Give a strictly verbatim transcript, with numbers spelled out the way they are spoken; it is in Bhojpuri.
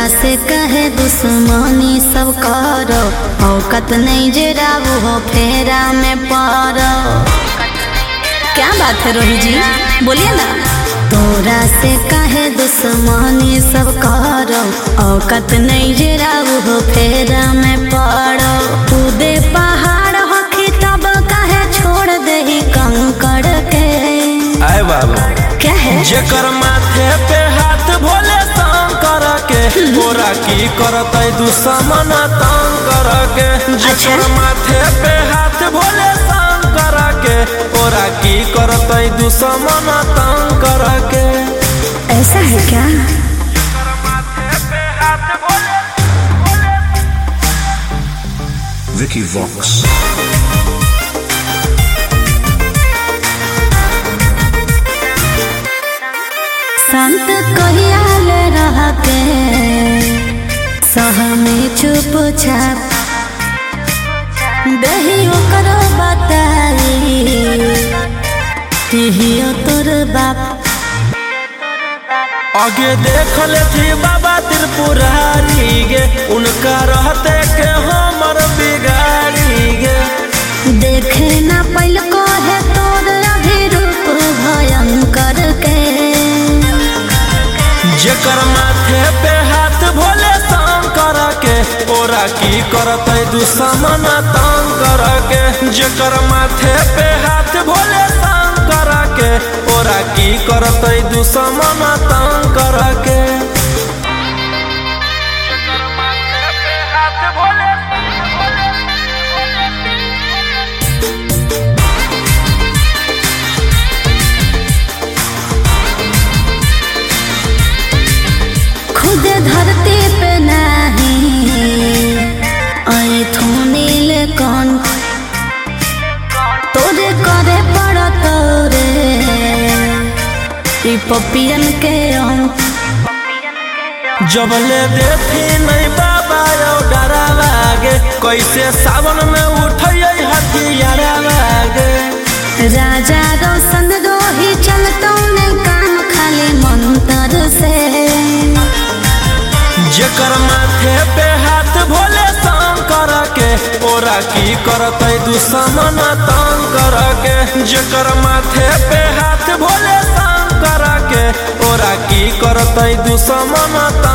से कहे दुश्मनी सब करो, औकत नहीं जे राबू हो फेरा में पड़ो। क्या बात है रोहित जी, बोलिए ना। तोरा से कहे दुश्मनी सब करो, औकत नहीं जे राबू हो फेरा में पड़ो। तू दे पहाड़ हो तब कहे छोड़ दे कंकड़ के। आए बाबू क्या है जेकर माथे पे हाथ भोले शंकर के, तोरा की करत दुश्मन तंग कर के। जेकर माथे पे हाथ भोले शंकर के, तोरा की करत दुश्मन तंग कर के। ऐसा है क्या? Vicky Vox. संत कहियाल रह के सह में चुपचाप दहियो करो बताई तिहियो तोर बाप। आगे देख ले थी बाबा त्रिपुरारी गे, उनका रहते के हमर बिगाड़ी गे। देखे ना पहले को है तोर अभी रूप भयंकर के। जेकर माथे पे हाथ भोले शंकर के, ओरा की करत दुश्मन तंग कर के। जेकर माथे पे हाथ भोले शंकर के, ओरा की करत दुश्मन तंग कर के। खुद धरती पे नहीं आए थोनील कौन, तोरे करे पड़ा तोरे ई पपियन के अंक। जब ले देखी नहीं बाबा यो डरा लागे, कैसे सावन में उठिए हथियारा लागे। राजा रोशन रोही चलतो ने काम खाली मंत्र से। जेकर माथे पे हाथ भोले शंकर के, ओरा की करत दुश्मन तंग कर के। जेकर माथे पे हाथ भोले शंकर के, ओरा की करत दुश्मन तंग